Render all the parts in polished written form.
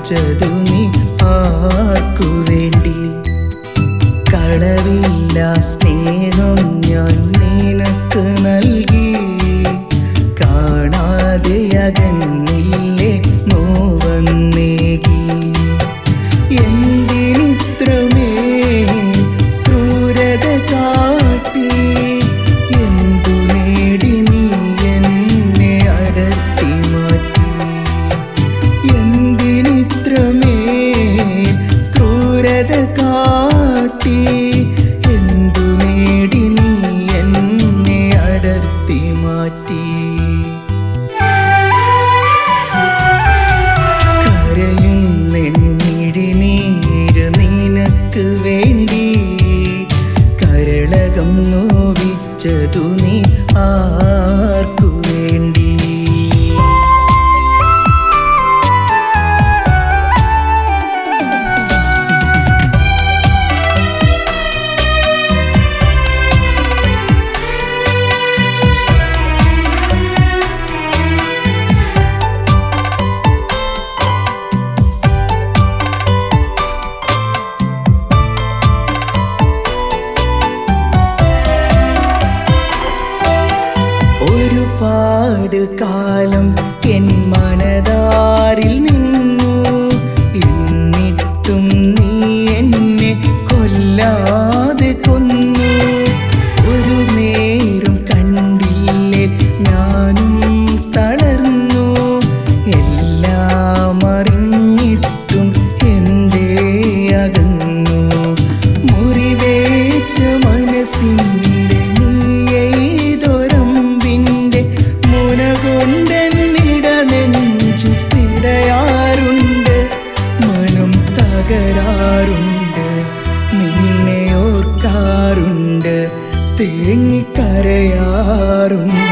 നോവിച്ചതു നീ ആർക്കു വേണ്ടി? കളവില്ല സ്നേഹം ഞാൻ നിനക്ക് നൽകി, കാണാതെ അകന്നില്ലേ നോവന്നേകി. എന്തിനിത്രമേ ക്രൂരത കാട്ടി, എന്തു നേടി നീ എന്നെ അടർത്തി മാറ്റി? എന്തിനിത്രമേ ക്രൂരത കാട്ടി, എന്തു നേടി നീ എന്നെ അടർത്തി മാറ്റി? കരയുന്നെന്നിഴിനീര് നിനക്ക് വേണ്ടി, കരളകം നോവിച്ചതു നീ ആർക്കു വേണ്ടി? ഒരുപാട് കാലം എൻ മനതാരിൽ നിന്നു, എന്നിട്ടും നീ എന്നെ കൊല്ലാതെ കൊന്നു. ഒരു നേരം കണ്ടില്ലേ ഞാനും തളർന്നു, എല്ലാം അറിഞ്ഞിട്ടും എന്തേ അകന്നു? മുറിവേറ്റ മനസ്സിൻ്റെ നീയെയ്തൊരമ്പിൻ്റെ മുന കൊണ്ടെന്നിട നെഞ്ചു പിടയാറുണ്ട്, മനം തകരാറുണ്ട്, നിന്നെ ഓർക്കാറുണ്ട്, തേങ്ങിക്കരയാറുണ്ട്.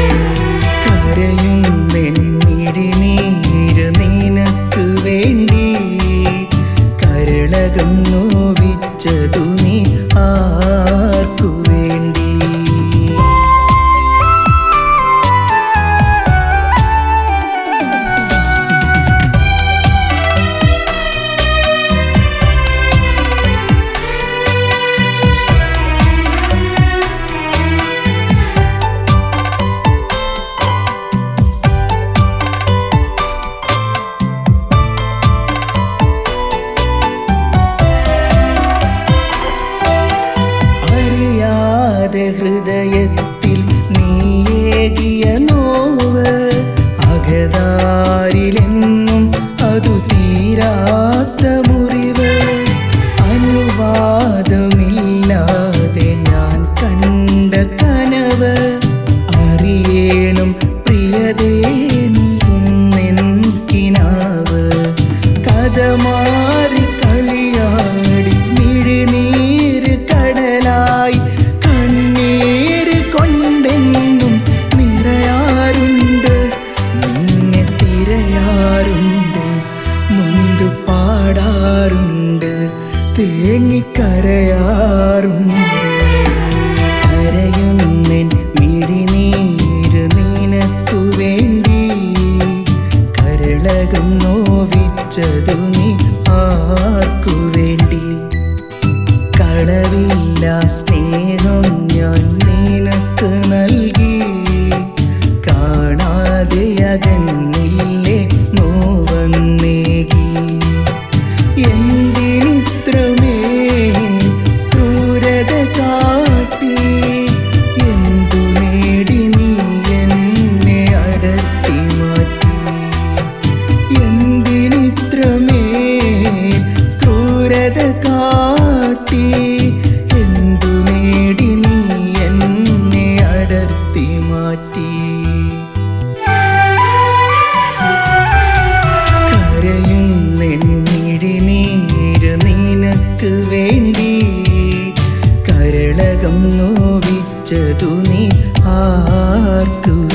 കരയുന്നെന്നിഴിനീര് നിനക്ക് വേണ്ടി, കരളകം നോവിച്ചതു നീ ആർക്കു വേണ്ടി? ഹൃദയത്തിൽ നീയേകിയ നോവ്, അകതാരിലെന്നും അതു തീരാത്ത മുറിവ്. അനുവാദമില്ലാതെ ഞാൻ കണ്ട കനവ്, അറിയണം പ്രിയതേ നീന്നെൻകിനാവ്. കഥ മാറി കളിയാടി മിഴിനീര് കടലായി, കണ്ണീര് കൊണ്ടെന്നും നിറയാറുണ്ട്, നിന്നെ തിരയാറുണ്ട്, നൊന്തു പാടാറുണ്ട്, തേങ്ങിക്കരയാറുണ്ട്. കരയുന്നെൻ മിഴിനീര് നിനക്കു വേണ്ടി, കരളകം നോവിച്ചതു നീ ആർക്കു വേണ്ടി? കളവില്ല സ്നേഹം ഞാൻ നിനക്ക് നൽകി, കാണാതെ അകന്നില്ലേ നോവന്നേകി. എന്തിനിത്രമേ ക്രൂരത കാട്ടി, എന്തു നേടി നീ എന്നെ അടർത്തി മാറ്റി? എന്തിനിത്രമേ ക്രൂരത കാട്ടി, എന്തു നേടി നീ എന്നെ അടർത്തി മാറ്റി? കരയുന്നെന്നിഴിനീര് നിനക്ക് വേണ്ടി, കരളകം നോവിച്ചതു നീ ആർക്കു